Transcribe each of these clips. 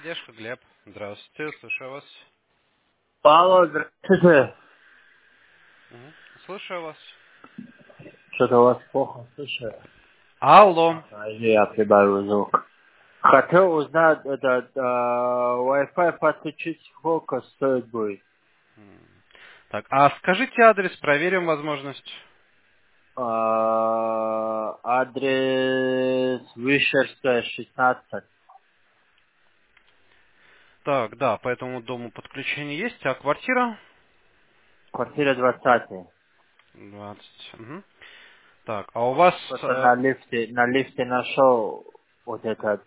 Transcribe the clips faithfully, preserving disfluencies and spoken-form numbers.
Стешка, Глеб. Здравствуйте, слушаю вас. Алло, здравствуйте. Мгм. Слушаю вас. Что-то у вас плохо слышу. Алло. Ага, я прибавил звук. Хотел узнать, этот э, Wi-Fi подключить, сколько стоит будет. М. Так, а скажите адрес, проверим возможность. Э, адрес Вишерская, шестнадцать. Так, да, по этому дому подключение есть, а квартира? Квартира двадцать. двадцать. Мгм. Так, а у вас... Просто э, на лифте, на лифте нашел вот этот,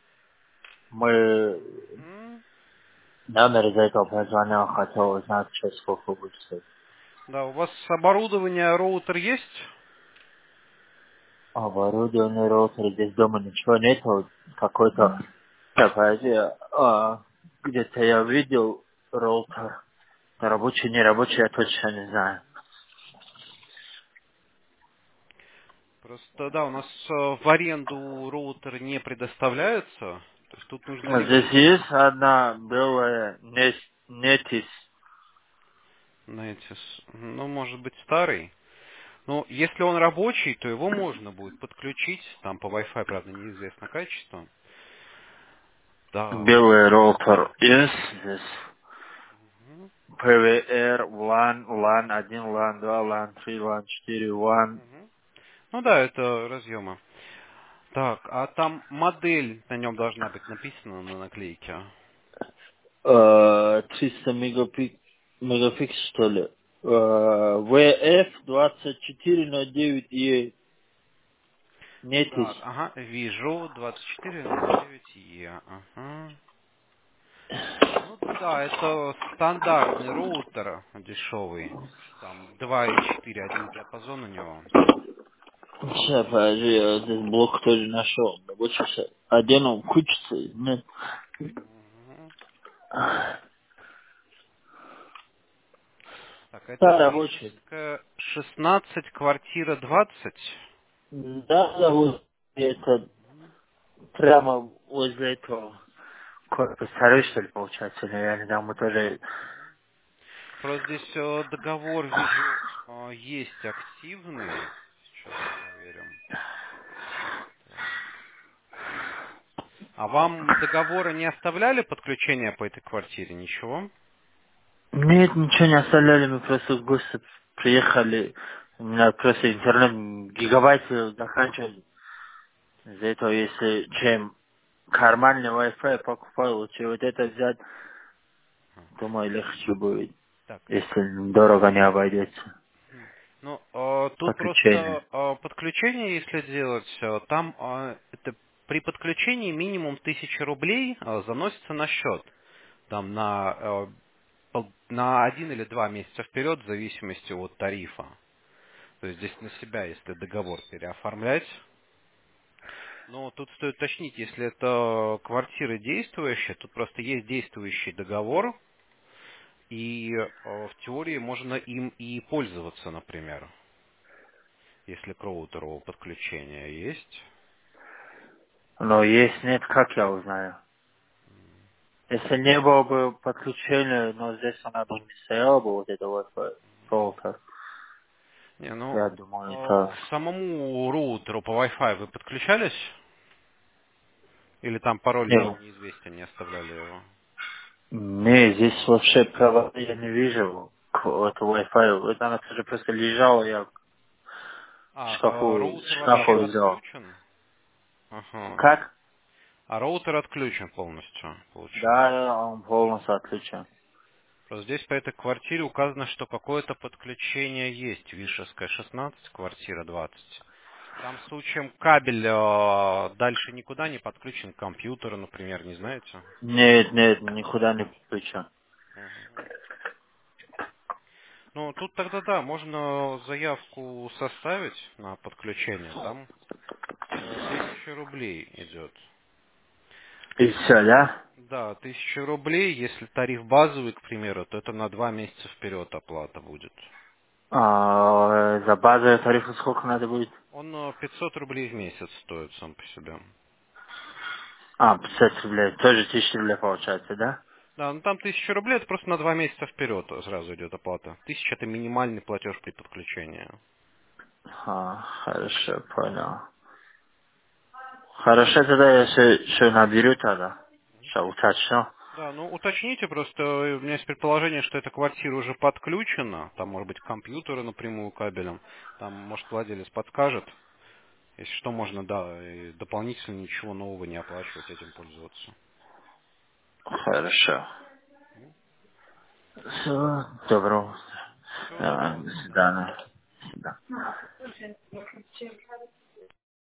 мы мгм. номер из этого позвонил, хотел узнать, что сколько будет стоить. Да, у вас оборудование, роутер есть? Оборудованный роутер, здесь дома ничего нету, какой-то, так, подожди, а, где-то я видел роутер, рабочий, не рабочий, я точно не знаю. Просто, да, у нас э, в аренду роутер не предоставляется. То есть тут нужно А либо здесь есть одна белая Нес- Нетис. найти, с- ну, может быть, старый. Ну, если он рабочий, то его можно будет подключить. Там по Wi-Fi, правда, неизвестно качество. Да. Белый роутер есть здесь. Мгм. пи ви ар, лан, лан один, лан два, лан три, лан четыре, лан Мгм. Ну да, это разъемы. Так, а там модель на нем должна быть написана на наклейке. э, триста мегапик, мегапикс, что ли. Э, ви эф двадцать четыре ноль девять и Нетис. Так, ага, вижу, двадцать четыре ноль девять е. Ага. Ну да, это стандартный роутер дешевый. Там два и четыре, один диапазон у него. Сейчас, подожди, я вот здесь блок тоже нашел. Рабочий сайт. Один он кучится. Нет. Мгм. Так, это Да, рабочий. Вишерская шестнадцать, квартира двадцать. Да, да, вот это прямо возле этого корпус второй, что ли, получается, или я не знаю, мы тоже... Просто здесь э, договор вижу э, есть активный. Сейчас проверим. Так. А вам договора не оставляли подключение по этой квартире? Ничего? Нет, ничего не оставляли, мы просто в гости приехали. У меня просто интернет гигабайты заканчивали. Из-за этого, если чем карманный Wi-Fi покупал, лучше вот это взять, думаю, легче будет. Так. Если дорого не обойдется. Мгм. Ну, э, тут Подключение. просто э, подключение, если делать, э, там э, это при подключении минимум тысяча рублей э, заносится на счет. Там на, э, пол- на один или два месяца вперед, в зависимости от тарифа. То есть здесь на себя, если договор переоформлять. Но тут стоит уточнить, если это квартира действующая, тут просто есть действующий договор, и э, в теории можно им и пользоваться, например, если к роутеру подключение есть. Но есть нет, как я узнаю? Если не было бы подключения, но здесь она бы не стояла бы, вот это вот роутер. Не, ну, Я э, думаю, это... к самому роутеру по Wi-Fi вы подключались? Или там пароль Не, неизвестен, не оставляли его? не, здесь вообще провода я не вижу. К вот Wi-Fi. Вот она тоже просто лежала, я в А, э, шкафу, роутер вообще шкафу взял. отключен? Ага. Как? А роутер отключен полностью, получается. Да, он полностью отключен. Просто здесь по этой квартире указано, что какое-то подключение есть. Вишерская шестнадцать, квартира двадцать. Там случаем кабель э, дальше никуда не подключен к компьютеру, например, не знаете? Нет, нет, никуда не подключен. Мгм. Ну, тут тогда да, можно заявку составить на подключение. Там э, тысяча рублей идет. И все, да? Да, тысяча рублей, если тариф базовый, к примеру, то это на два месяца вперед оплата будет. А, за базовый тариф сколько надо будет? Он э, пятьсот рублей в месяц стоит сам по себе. А, пятьдесят рублей. Тоже тысяча рублей получается, да? Да, ну там тысяча рублей, это просто на два месяца вперед сразу идет оплата. Тысяча это минимальный платеж при подключении. А, хорошо, понял. Хорошо, тогда я еще наберу тогда. Сейчас уточню. Да, ну уточните, просто э, у меня есть предположение, что эта квартира уже подключена, там может быть компьютеры напрямую кабелем, там может владелец подскажет, если что можно, да, и дополнительно ничего нового не оплачивать, этим пользоваться. Хорошо. Все, доброго. Все, А, добро, До до свидания. свидания. До свидания.